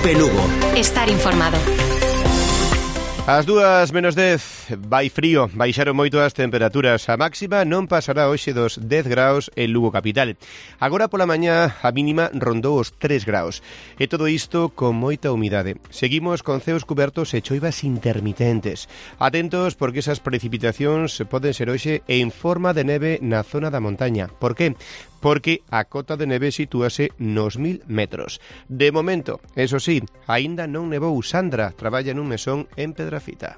Cope Lugo. Estar informado. Ás 2:10, vai frío, baixaron moito as temperaturas. A máxima non pasará hoxe dos 10 graus en Lugo capital. Agora pola mañá a mínima rondou os 3 graus. E todo isto con moita humidade. Seguimos con ceos cubertos e choivas intermitentes. Atentos porque esas precipitacións poden ser hoxe en forma de neve na zona da montaña. Por que? Porque a cota de neve sitúase nos 1000 metros. De momento, eso sí, aínda non nevou. Sandra traballa nun mesón en Pedrafita.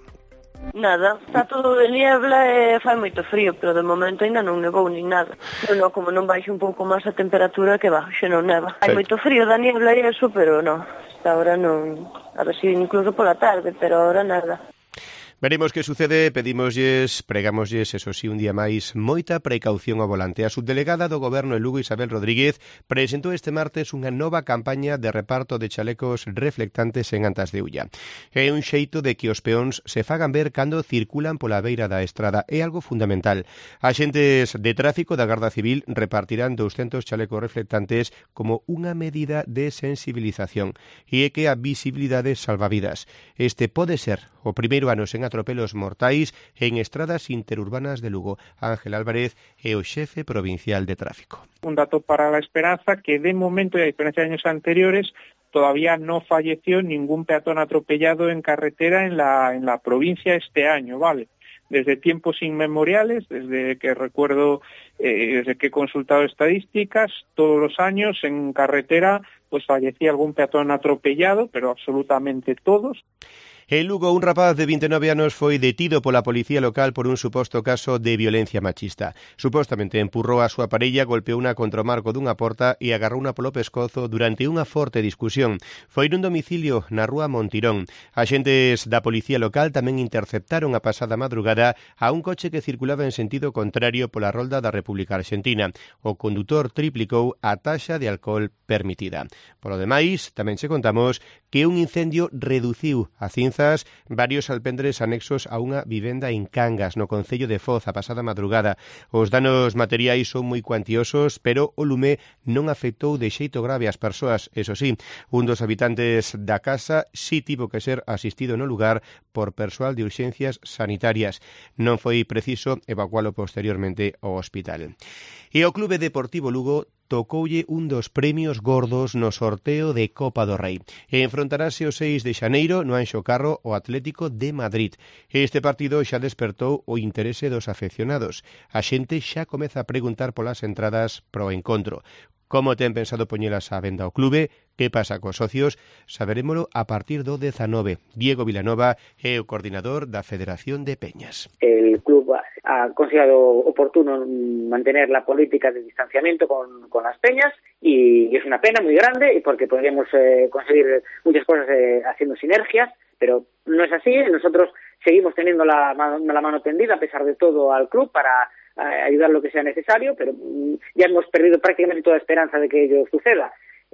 Nada, está todo de niebla e fai moito frío, pero de momento ainda non nevou nin nada. Non, como non baixe un pouco máis a temperatura que baixo non neva. Hai moito frío da niebla e eso, pero non. Hasta ahora non. A ver se incluso pola tarde, pero ahora nada. Veremos que sucede, pregámoslles, eso sí, un día máis, moita precaución ao volante. A subdelegada do Goberno de Lugo, Isabel Rodríguez, presentou este martes unha nova campaña de reparto de chalecos reflectantes en Antas de Ulla. É un xeito de que os peóns se fagan ver cando circulan pola beira da estrada. É algo fundamental. Axentes de tráfico da Garda Civil repartirán 200 chalecos reflectantes como unha medida de sensibilización. E é que a visibilidade salva vidas. Este pode ser o primeiro ano sen atropelos mortais en estradas interurbanas de Lugo. Ángel Álvarez é o xefe provincial de tráfico. Un dato para la esperanza que de momento, y a diferencia de años anteriores, todavía no falleció ningún peatón atropellado en carretera en la provincia este año, ¿vale? Desde tiempos inmemoriales, desde que recuerdo, desde que he consultado estadísticas, todos los años en carretera pues fallecía algún peatón atropellado, pero absolutamente todos. En Lugo, un rapaz de 29 anos foi detido pola policía local por un suposto caso de violencia machista. Supostamente empurrou a súa parella, golpeouna contra o marco dunha porta e agarrouna polo pescozo durante unha forte discusión. Foi nun domicilio na rúa Montirón. Axentes da policía local tamén interceptaron a pasada madrugada a un coche que circulaba en sentido contrario pola rolda da República Argentina. O condutor triplicou a taxa de alcohol permitida. Polo demais, tamén se contamos que un incendio reduciu a cinzas varios alpendres anexos a unha vivenda en Cangas, no concello de Foz, a pasada madrugada. Os danos materiais son moi cuantiosos, pero o lume non afectou de xeito grave as persoas. Eso sí, un dos habitantes da casa sí tivo que ser asistido no lugar por persoal de urxencias sanitarias. Non foi preciso evacualo posteriormente ao hospital. E o Clube Deportivo Lugo tocoulle un dos premios gordos no sorteo de Copa do Rei. E enfrontarase o 6 de xaneiro no Anxo Carro o Atlético de Madrid. Este partido xa despertou o interese dos afeccionados. A xente xa comeza a preguntar polas entradas pro encontro. Como ten pensado poñelas á venda o clube? Que pasa cos socios? Saberémolo a partir do 19. Diego Vilanova é o coordinador da Federación de Peñas. El club ha considerado oportuno mantener la política de distanciamiento con las peñas y es una pena muy grande porque podríamos conseguir muchas cosas haciendo sinergias, pero no es así. Nosotros seguimos teniendo la mano tendida a pesar de todo al club para ayudar lo que sea necesario, pero ya hemos perdido prácticamente toda esperanza de que ello suceda.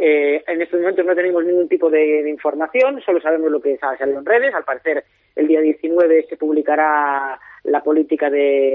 En estos momentos no tenemos ningún tipo de información, solo sabemos lo que ha salido en redes. Al parecer el día 19 se publicará la política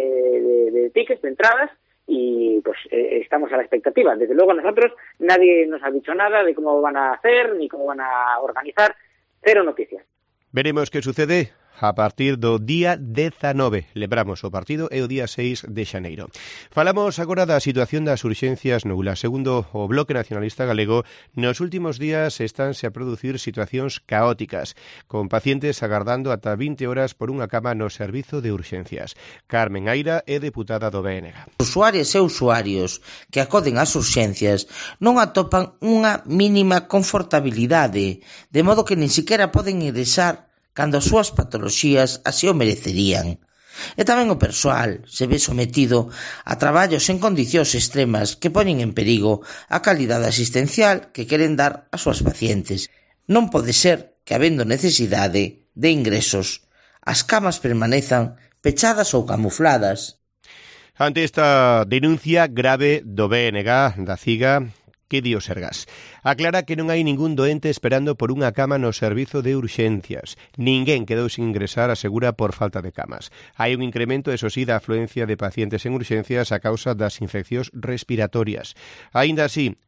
de tickets, de entradas, y pues estamos a la expectativa. Desde luego nosotros, nadie nos ha dicho nada de cómo van a hacer ni cómo van a organizar, cero noticias. Veremos que sucede a partir do día 19. Lembramos, o partido é o día 6 de xaneiro. Falamos agora da situación das urxencias no ULA. Segundo o Bloque Nacionalista Galego, nos últimos días estánse a producir situacións caóticas, con pacientes agardando ata 20 horas por unha cama no servizo de urxencias. Carmen Aira é deputada do BNG. Usuarias e usuarios que acoden ás urxencias non atopan unha mínima confortabilidade, de modo que nin siquiera poden ingresar cando as súas patoloxías así o merecerían. E tamén o persoal se ve sometido a traballos en condicións extremas que poñen en perigo a calidade asistencial que queren dar ás súas pacientes. Non pode ser que, habendo necesidade de ingresos, as camas permanezan pechadas ou camufladas. Ante esta denuncia grave do BNG, da CIGA, que di o Sergas? Aclara que non hai ningún doente esperando por unha cama no servizo de urxencias. Ninguén quedou sin ingresar, asegura, por falta de camas. Hai un incremento, eso sí, da afluencia de pacientes en urxencias a causa das infeccións respiratorias. Aínda así,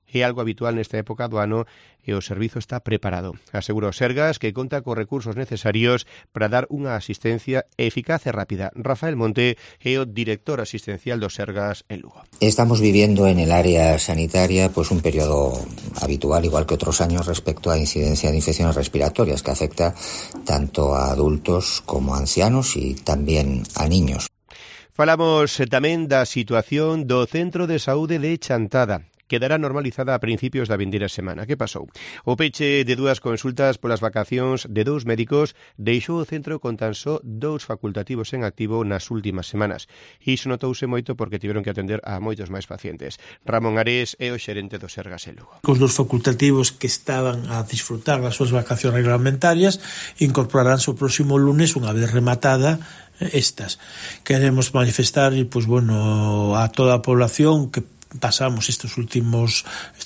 é algo habitual nesta época do ano e o servizo está preparado. Asegura o Sergas que conta cos recursos necesarios para dar unha asistencia eficaz e rápida. Rafael Monte é o director asistencial do Sergas en Lugo. Estamos viviendo en el área sanitaria pues un periodo habitual, igual que otros años, respecto a incidencia de infecciones respiratorias que afecta tanto a adultos como a ancianos y también a niños. Falamos tamén da situación do Centro de Saúde de Chantada. Quedará normalizada a principios da vindeira semana. Que pasou? O peche de 2 consultas polas vacacións de 2 médicos deixou o centro con tan só 2 facultativos en activo nas últimas semanas. Iso notouse moito porque tiveron que atender a moitos máis pacientes. Ramón Ares é o xerente do Sergas en Lugo. Os 2 facultativos que estaban a disfrutar das súas vacacións reglamentarias incorporaránse o próximo lunes unha vez rematada estas. Queremos manifestar pues, bueno, a toda a población que pasamos estas últimas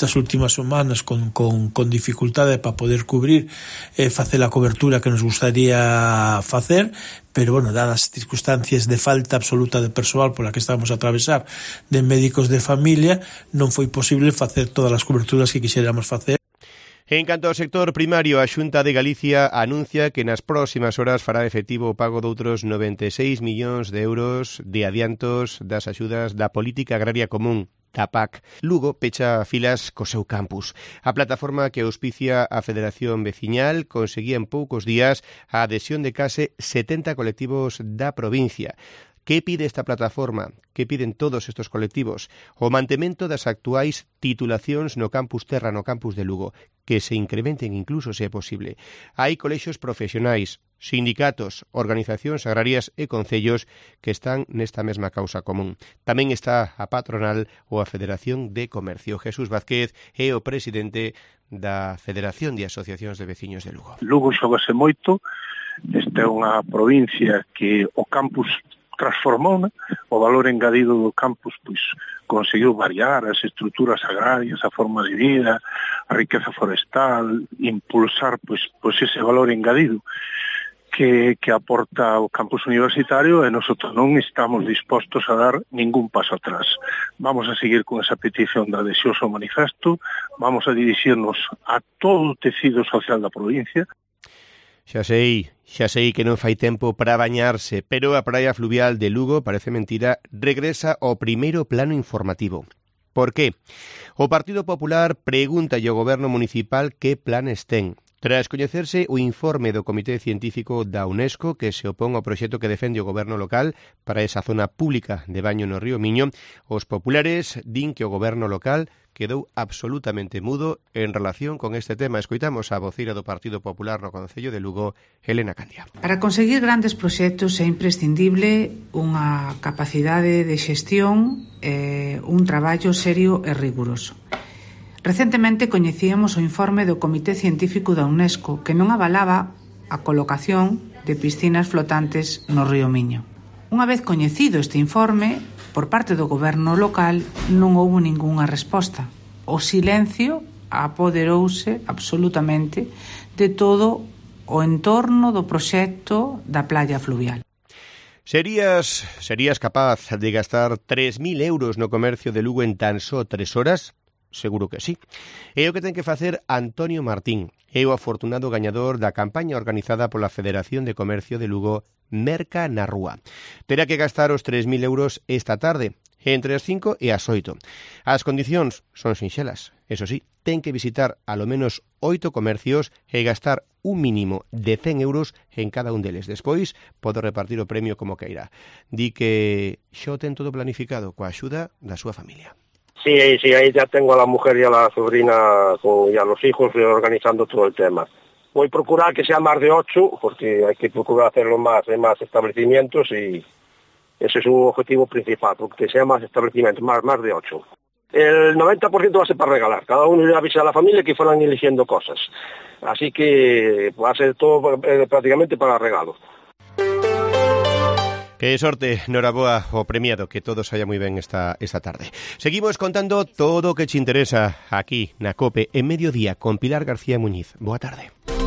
semanas con dificultade para poder cubrir facer a cobertura que nos gustaría facer, pero bueno, dadas as circunstancias de falta absoluta de persoal pola que estamos a atravesar de médicos de familia, non foi posible facer todas as coberturas que quixéramos facer. En canto ao sector primario, a Xunta de Galicia anuncia que nas próximas horas fará efectivo o pago de outros 96 millóns de euros de adiantos das axudas da Política Agraria Común, da PAC. Lugo pecha filas co seu campus. A plataforma que auspicia a Federación Veciñal conseguía en poucos días a adhesión de case 70 colectivos da provincia. Que pide esta plataforma? Que piden todos estes colectivos? O mantemento das actuais titulacións no campus Terra, no campus de Lugo, que se incrementen incluso se é posible. Hai colexios profesionais, sindicatos, organizacións agrarias e concellos que están nesta mesma causa común. Tamén está a patronal ou a Federación de Comercio. Jesús Vázquez é o presidente da Federación de Asociacións de Veciños de Lugo. Lugo xogase moito. Esta é unha provincia que o campus transformou, o valor engadido do campus pois conseguiu variar as estruturas agrarias, a forma de vida, a riqueza forestal, impulsar pois ese valor engadido que aporta o campus universitario e nosotros non estamos dispostos a dar ningún paso atrás. Vamos a seguir con esa petición de adhesión ao manifesto, vamos a dirixirnos a todo o tecido social da provincia. Xa sei que non fai tempo para bañarse, pero a praia fluvial de Lugo, parece mentira, regresa ao primeiro plano informativo. Por qué? O Partido Popular pregunta ao Goberno Municipal que planes ten. Tras coñecerse o informe do Comité Científico da UNESCO que se opón ao proxecto que defende o Goberno local para esa zona pública de baño no río Miño, os populares din que o Goberno local quedou absolutamente mudo en relación con este tema. Escoitamos a voceira do Partido Popular no Concello de Lugo, Helena Candia. Para conseguir grandes proxectos é imprescindible unha capacidade de xestión e un traballo serio e riguroso. Recentemente coñecíamos o informe do Comité Científico da UNESCO que non avalaba a colocación de piscinas flotantes no río Miño. Unha vez coñecido este informe, por parte do goberno local non houbo ningunha resposta. O silencio apoderouse absolutamente de todo o entorno do proxecto da playa fluvial. Serías capaz de gastar 3.000 euros no comercio de Lugo en tan só 3 horas? Seguro que sí. É o que ten que facer Antonio Martín. É o afortunado gañador da campaña organizada pola Federación de Comercio de Lugo Merca na Rúa. Terá que gastar os 3.000 euros esta tarde, entre as 5 e as 8. As condicións son sinxelas. Eso sí, ten que visitar alo menos 8 comercios e gastar un mínimo de 100 euros en cada un deles. Despois, pode repartir o premio como queira. Di que xo ten todo planificado coa axuda da súa familia. Sí, ahí ya tengo a la mujer y a la sobrina y a los hijos organizando todo el tema. Voy a procurar que sea más de 8, porque hay que procurar hacerlo más en más establecimientos y ese es un objetivo principal, porque sea más establecimientos, más de 8. El 90% va a ser para regalar. Cada uno le avisa a la familia que fueran eligiendo cosas. Así que va a ser todo prácticamente para regalo. Que sorte, noraboa o premiado, que todo saia moi ben esta tarde. Seguimos contando todo o que te interesa aquí na COPE en Mediodía con Pilar García Muñiz. Boa tarde.